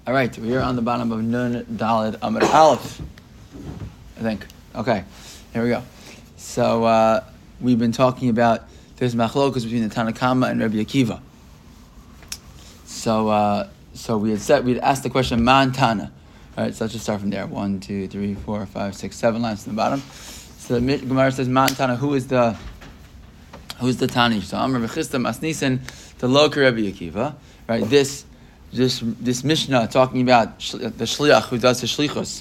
All right, we're on the bottom of Nun Daled Amud Aleph, I think. Okay, here we go. So we've been talking about there's machlokas between the Tanna Kama and Rabbi Akiva. So we had asked the question Man Tana. All right, so let's just start from there. 1, 2, 3, 4, 5, 6, 7 lines to the bottom. So the Gemara says Man Tana. Who's the Tani? So Amar V'Chisda Masnisen the Loka Rabbi Akiva. Right, this Mishnah talking about the shliach who does the shlichus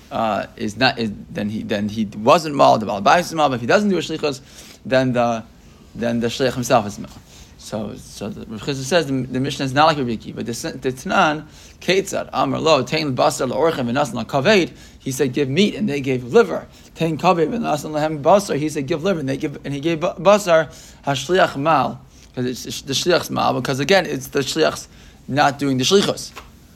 then he wasn't mal, the Baal Bayis is mal, but if he doesn't do a shlichus, then the shliach himself is mal. So the Rav Chisda says the Mishnah is not like Rabbi Akiva. The Tanan Keitzad Amar Lo Tein Basar LaOrchem V'Nasan LaKaved. He said give meat and they gave liver. Tein Kaved V'Nasan Lahem Basar. He said give liver and he gave basar hashliach mal because it's the shliach's mal because again it's the shliach's not doing the shlichus.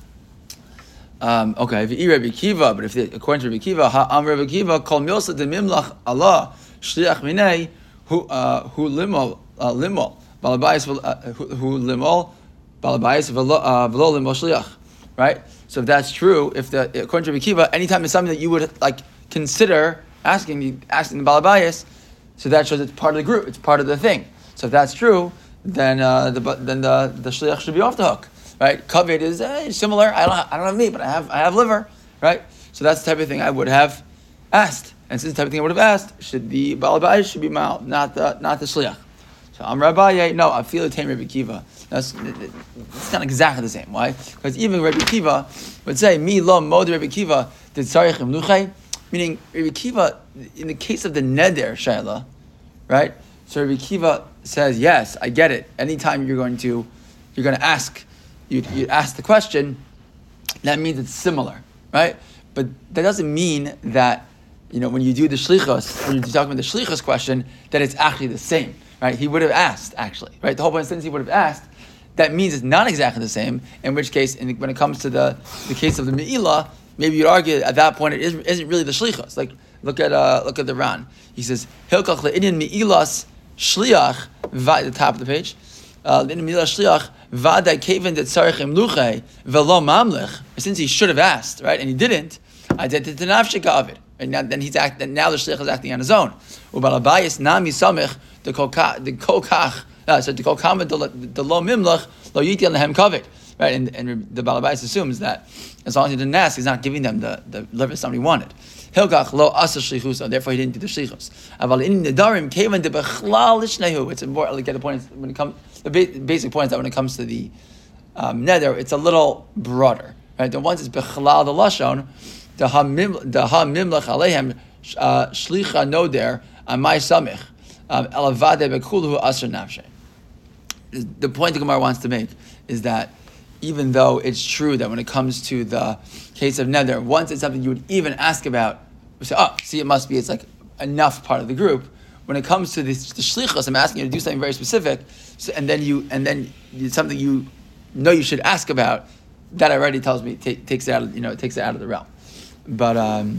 Okay, if you Rabbi Akiva, but if according to Rabbi Akiva, Rabbi Akiva kol milsa de mimlach Allah shliach minei who limol balabayis who limol balabayis v'lo limol shliach. Right. So if that's true, according to Rabbi Akiva, anytime there's something that you would like consider asking the balabayis, so that shows it's part of the group, it's part of the thing. So if that's true, then the shliach should be off the hook. Right, kaved is similar. I don't have meat, but I have liver. Right, so that's the type of thing I would have asked, and since the type of thing I would have asked, should the Baal Bayis should be mal, not the shliach. So I'm Rabbi. No, I feel the same Rabbi Akiva. It's not exactly the same. Why? Because even Rabbi Akiva would say mi lo mod Rabbi Akiva did tzarich imluchay, meaning Rabbi Akiva in the case of the neder shayla, right? So Rabbi Akiva says yes, I get it. Anytime you're going to ask. You ask the question, that means it's similar, right? But that doesn't mean that, when you do the shlichus, when you're talking about the shlichus question, that it's actually the same, right? He would have asked, actually, right? The whole point, since he would have asked, that means it's not exactly the same, in which case, when it comes to the case of the me'ilah, maybe you'd argue at that point it isn't really the shlichus. Like, look at the Ran. He says, Hilkach le'inyan me'ilas shliach, at the top of the page, le'inyan me'ilas shliach, Vada Kevin that Sarachim Luche Velo Mamlech. Since he should have asked, right, and he didn't, I did the Nafshika of it. And now the shliach is acting on his own. Ubalabayis Nami Samich the Kokach so the Kokama the Lo Mimlech Lo Yitil Lehem Kavit. Right, and the Balabayis assumes that as long as he didn't ask, he's not giving them the liver somebody wanted. Hilkach lo asa shlichusa, therefore he didn't do the shlichus. Aval in nedarim kevan de bechlal lishnehu. It's important. Like the point is when it comes, the basic point is that when it comes to the neder, it's a little broader. Right, the ones is bechlal the lashon, the ha mimlach alehem shlicha noder amay samich elavade bekuluhu asher nafshe. The point the Gemara wants to make is that even though it's true that when it comes to the case of neder, once it's something you would even ask about, we say, it's like enough part of the group. When it comes to the shlichus, I'm asking you to do something very specific, and then it's something you should ask about. That already tells me takes it out of the realm. But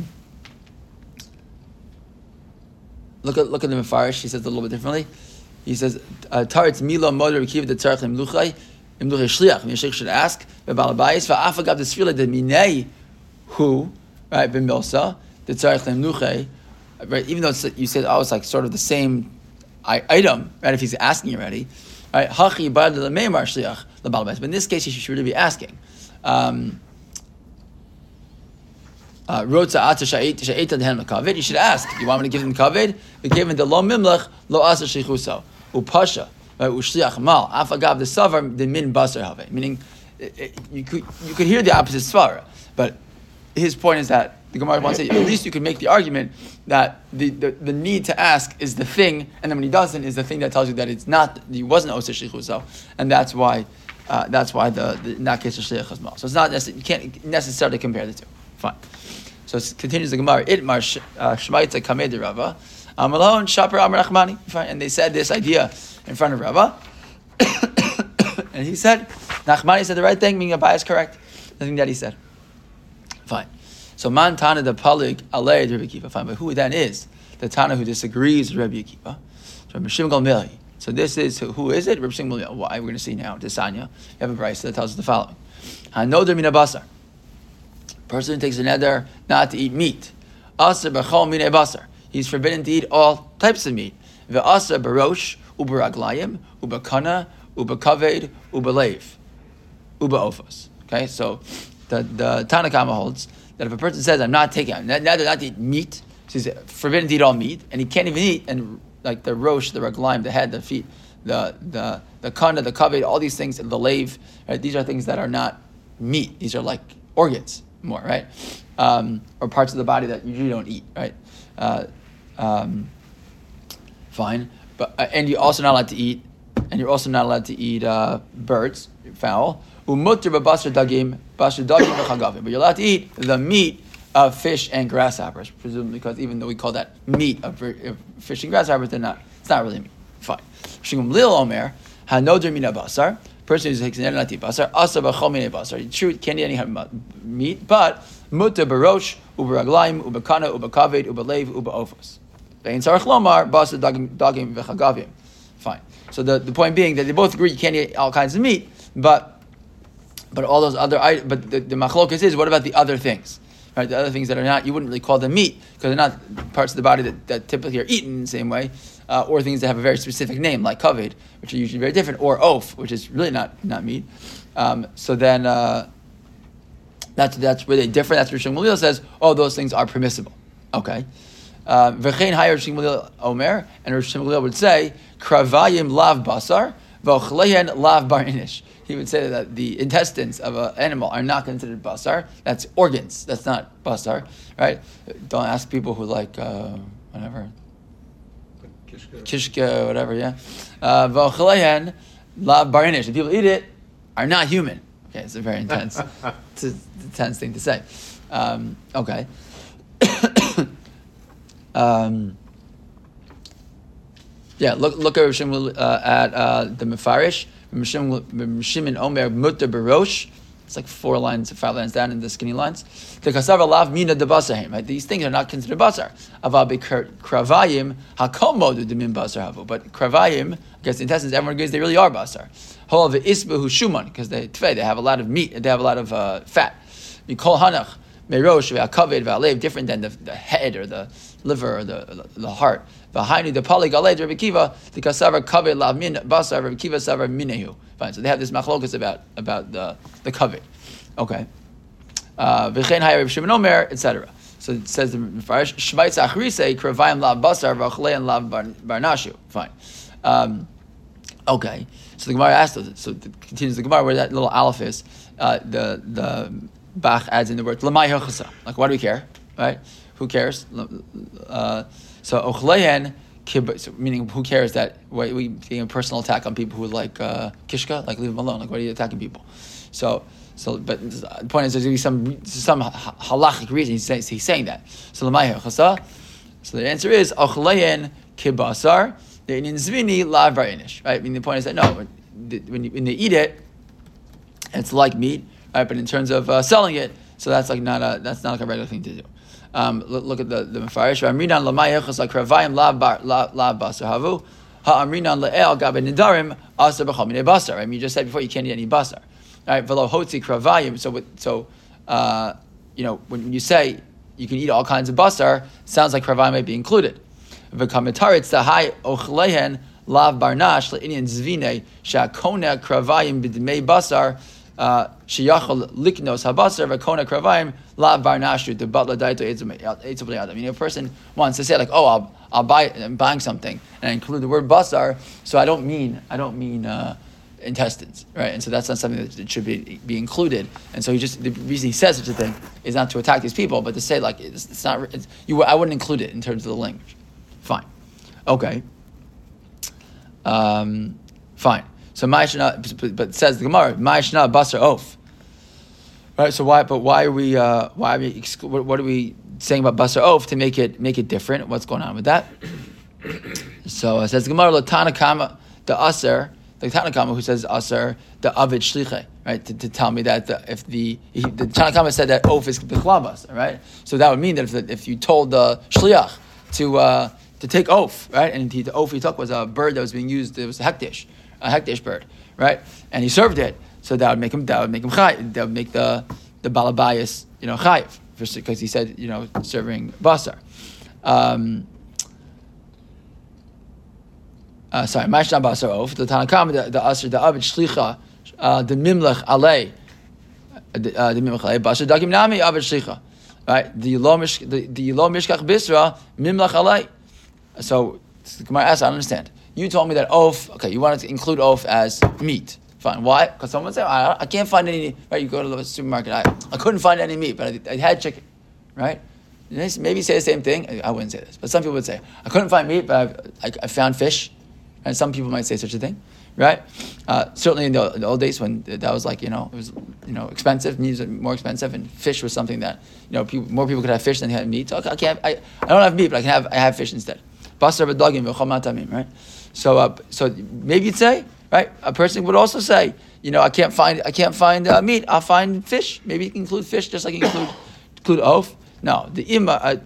look at the Mefarish. He says it a little bit differently. He says taritz milo moder kiv the tzarich limluchay. Imluchay shliach. Yeshich should ask. Bebalabayis va'afagav desfila de minei hu right b'milsa the tzarich limluchay. Right, even though you said it's like sort of the same item, right? If he's asking already, right? Hachi bad the meimar shliach lebalabayis. But in this case, he should really be asking. Rotza ata she'eta dehem lekaved. You should ask. You want me to give him kaved? We gave him the lo mimlach lo asa shlichuso upasha. Ushliach mal afagav the savar the min basar have, meaning you could hear the opposite svara, but his point is that the Gemara wants to say at least you could make the argument that the need to ask is the thing, and then when he doesn't is the thing that tells you that it's not, he wasn't osir shlichuso, and that's why the in that case the shliach is mal. So it's not you can't necessarily compare the two. Fine. So it continues the Gemara. Itmar shmaita kamei Rava amalon shaper amar nachmani. Fine, and they said this idea in front of Rava, and he said, Nachmani said the right thing, meaning Abai is correct. The thing that he said. Fine. So Man Tana the Palig Alei Rabbi Akiva. Fine, but who then is the Tana who disagrees with Rabbi Akiva? So Rabbi Shimon Gamliel. So this is who is it? Rabbi Shimon Gamliel. Why we're going to see now. Desanya. You have a brayso that tells us the following: Hanoder min basar. Person who takes a neder not to eat meat. Asr b'chol minei basar. He's forbidden to eat all types of meat. Ve'asr b'rosh u'baraglayim u'bakana u'bakaved u'balev u'ba'ofos. Okay, so the Tanna Kama holds that if a person says, "I'm not taking neder not to eat meat," so he's forbidden to eat all meat, and he can't even eat and like the rosh, the raglayim, the head, the feet, the kana, the kaved, all these things, the lave, right? These are things that are not meat. These are like organs more, right? Or parts of the body that you usually don't eat, right? Fine, but and you're also not allowed to eat, birds, fowl. Umutter b'basar dagim, basar dagim v'chagavim. But you're allowed to eat the meat of fish and grasshoppers, presumably because even though we call that meat of fish and grasshoppers, it's not really meat. Fine. Shingum lil omer hanoder mina basar. Person who takes an nati basar asa b'chol minei basar. True, can't eat any meat, but mutter b'rosh u'baraglayim u'bakana u'bakaved u'balev u'ba'ofos. Ve'in sarach lomar basar dagim v'chagavim. Fine. So the point being that they both agree you can't eat all kinds of meat, but all those other but the machlokas is what about the other things? Right, the other things that are not, you wouldn't really call them meat because they're not parts of the body that typically are eaten in the same way, or things that have a very specific name like kaved, which are usually very different, or oaf, which is really not meat. So then that's where they differ. That's where Shmuel says, oh, those things are permissible. Okay. V'chein hayar Shmuel omer, and Shmuel would say kravayim lav basar v'ochlehen lav bar inish. He would say that the intestines of an animal are not considered basar. That's organs. That's not basar, right? Don't ask people who like whatever, kishka, whatever. Yeah, v'ochlehen lav bar inish. The people who eat it are not human. Okay, it's a very intense, intense thing to say. Okay. Yeah, look at the Mefarish. Shimon Omer Mutter Barosh. It's like 5 lines down in the skinny lines. The kasava lav mina de basarhim. Right? These things are not considered basar. Aval be kravayim hakomodu demin basar havu. But kravayim, I guess the intestines, everyone agrees they really are basar. Hol ve'isbahu shuman, because they have a lot of meat, they have a lot of fat. Mikol hanach merosh ve'akaved ve'alev, different than the head or the liver or the heart. V'hainu the pali galed Rabbi Kiva the kasavar kaved lav min basar Rabbi Kiva savar minehu. Fine. So they have this machlokas about the kaved. Okay. V'chein hayar Rabbi Shimon Omer, etc. So it says the Mefarish Shvaitz Achrise kravayim lav basar v'achlein lav barnashu. Fine. Okay. So the Gemara asked us. So it continues the Gemara where that little aleph is. The Bach adds in the word lamai hochasa. Like, why do we care? Right? Who cares? So ochlehen, meaning who cares that we taking a personal attack on people who like kishka, like leave them alone. Like, why are you attacking people? So but the point is there's going to be some halachic reason he's saying that. So lamai hochasa. So the answer is ochlehen kibasar. The in zvini lav barinish. Right? I mean, the point is that no, when they eat it, it's like meat. Right? But in terms of selling it, so that's like not like a regular thing to do. Look at the Mefarish. Amrinan lamay echas kravayim lav basar havu. Ha'amrinan le'el gabe nidarim asa b'chol minei basar. I mean, you just said before you can't eat any basar. All right, v'lo hotzi kravayim. So when you say you can eat all kinds of basar, it sounds like kravayim might be included. V'kamitaritz tahai ochlehen lav barnash le'inyan zvine sha'kona kravayim b'dmei basar. Sheyachol liknos habasar v'kona kravayim la barnashu the butler daito eitzubli adam. A person wants to say like, oh, I'm buying something, and I include the word basar, so I don't mean intestines, right? And so that's not something that should be included. And so the reason he says such a thing is not to attack these people, but to say like it's not. I wouldn't include it in terms of the language. Fine, okay, fine. So ma'ishna, but says the Gemara, ma'ishna basar oaf. Right. So why are we? What are we saying about basar oaf to make it different? What's going on with that? So it says the Gemara, Tanna Kama the aser, the Tanna Kama who says aser the avid shliche, right? To tell me that the Tanna Kama said that oaf is the basar, right? So that would mean that if you told the shliach to take oaf, right, and the oaf he took was a bird that was being used, it was a hektish bird, right? And he served it, so that would make him chai. That would make the balabayas chayiv, because he said, serving basar. Sorry, Mashna Basar Of, the Tanakam, the Asr, the Abid Shlicha, the Mimlech Alei, the Mimlech Alei, Basar Dagim Nami, Abid Shlicha. Right? The Lo Mishkach Bisra, Mimlech Alei. So, the Gemara asks, I don't understand. You told me that oaf, okay, you wanted to include oaf as meat. Fine. Why? Because someone said, I can't find any, right? You go to the supermarket, I couldn't find any meat, but I had chicken, right? Maybe say the same thing. I wouldn't say this, but some people would say, I couldn't find meat, but I found fish. And some people might say such a thing, right? Certainly in the old days when that was like, it was, expensive, meat was more expensive, and fish was something that, more people could have fish than they had meat. So I don't have meat, but I have fish instead. Basar b'dagim v'chol matamim, right? So maybe you'd say, right? A person would also say, I can't find meat. I'll find fish. Maybe you can include fish just like you include oaf. No, the ima.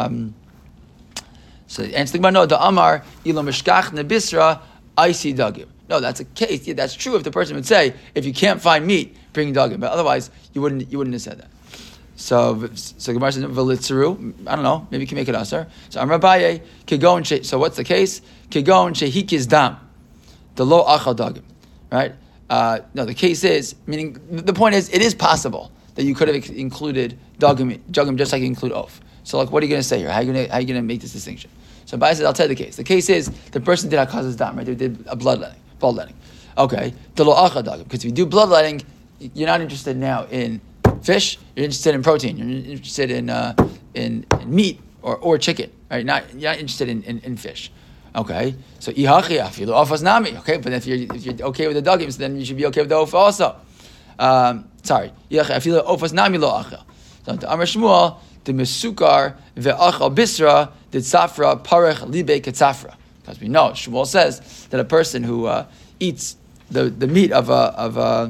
So the answer no, the Amar ilo mishkach nebisra isi dagim. No, that's a case. Yeah, that's true. If the person would say, if you can't find meat, bring dagim. But otherwise, you wouldn't have said that. So Gemara says v'litzuru. I don't know. Maybe you can make it asar. So Amar Abaye kegon. So what's the case? Kegon shehikis dam. The lo achal dagim. Right? No, the case is, meaning the point is, it is possible that you could have included dagim just like you include oaf. So, what are you going to say here? How are you going to make this distinction? So, Abaye says, I'll tell you the case. The case is the person did hakazas dam, right? They did a bloodletting. Okay, because if you do bloodletting, you're not interested now in fish. You're interested in protein. You're interested in meat or chicken, right? You're not interested in fish. Okay, so ihachi afilu ofas nami. Okay, but if you're okay with the dagim, so then you should be okay with the ofa also. Sorry, ihachi afilu ofas nami lo achel. So, the Amar Shmuel. The mesukar ve'achal bisra did safra parech libe ketzafra. Because we know Shmuel says that a person who eats the meat of a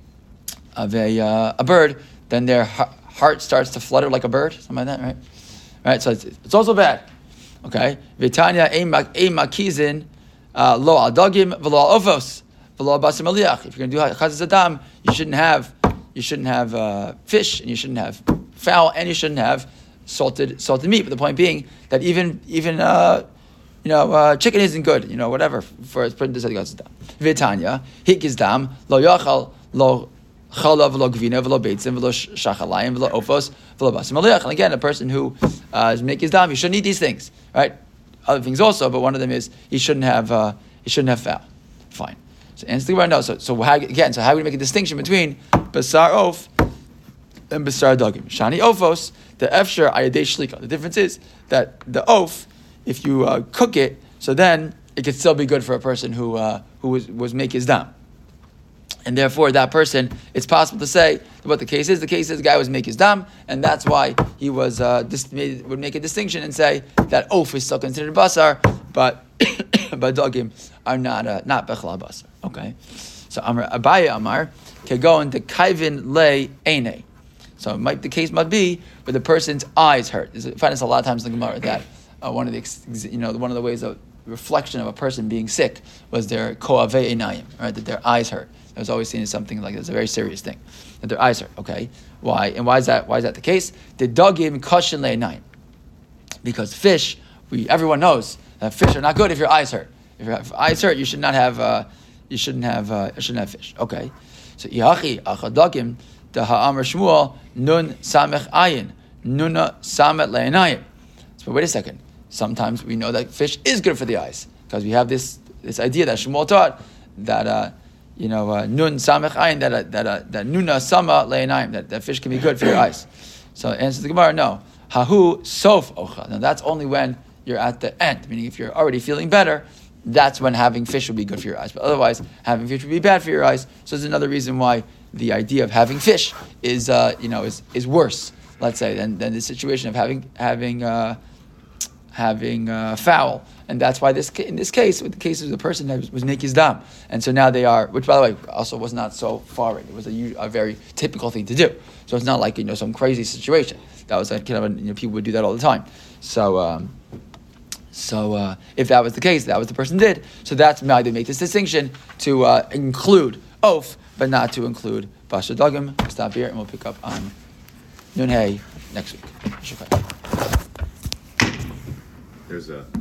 bird, then their heart starts to flutter like a bird, something like that, right? Right. So it's also bad. Okay. V'tanya ein makizin lo al dagim v'lo al ofos v'lo al basar maliach. If you're going to do chazas adam, you shouldn't have fish, and you shouldn't have fowl, and you shouldn't have salted meat. But the point being that even chicken isn't good. Whatever for putting this at the dam. V'tanya hikis dam lo yachal lo chalav v'lo gvina v'lo beitzim v'lo shachalayim v'lo ofos v'lo basar maliach. And again, a person who is making his dam, he shouldn't eat these things, right? Other things also, but one of them is he shouldn't have fowl. Fine. So answer the question, no. So how do we make a distinction between basar oaf and basar dagim? Shani ofos, the efsher ayadei shlika. The difference is that the oaf, if you cook it, so then it could still be good for a person who was make his dam. And therefore, that person, it's possible to say what the case is. The case is the guy was make his dam, and that's why he was would make a distinction and say that oaf is still considered basar, but dagim are not bechla basar. Okay, so Abaye Amar can go into kaivin le eine. So the case might be where the person's eyes hurt. You find this a lot of times in the Gemara that one of the ways of reflection of a person being sick was their koave einayim, right? That their eyes hurt. That was always seen as something like it's a very serious thing. That their eyes hurt. Okay, why? And why is that? Why is that the case? The dagim kashin le einayim. Because fish, everyone knows that fish are not good if your eyes hurt. If your eyes hurt, you shouldn't have fish. Okay, so ihachi achadagim the ha'amar Shmuel nun samech ayin nuna samet le'enayim. So wait a second. Sometimes we know that fish is good for the eyes because we have this idea that Shmuel taught that nun samech ayin that nuna sama le'enayim that fish can be good for your eyes. So answer the Gemara, no. Hahu sof ocha. Now that's only when you're at the end, meaning if you're already feeling better, that's when having fish will be good for your eyes. But otherwise, having fish will be bad for your eyes. So there's another reason why the idea of having fish is worse, let's say, than the situation of having fowl. And that's why in this case, with the case of the person that was making his dam, and so now they are, which by the way also was not so far in. It was a very typical thing to do. So it's not like some crazy situation. That was people would do that all the time. So if that was the case, that was the person did. So that's why they make this distinction to include oaf, but not to include basar dagim. Stop here, and we'll pick up on Nun Hey next week. There's a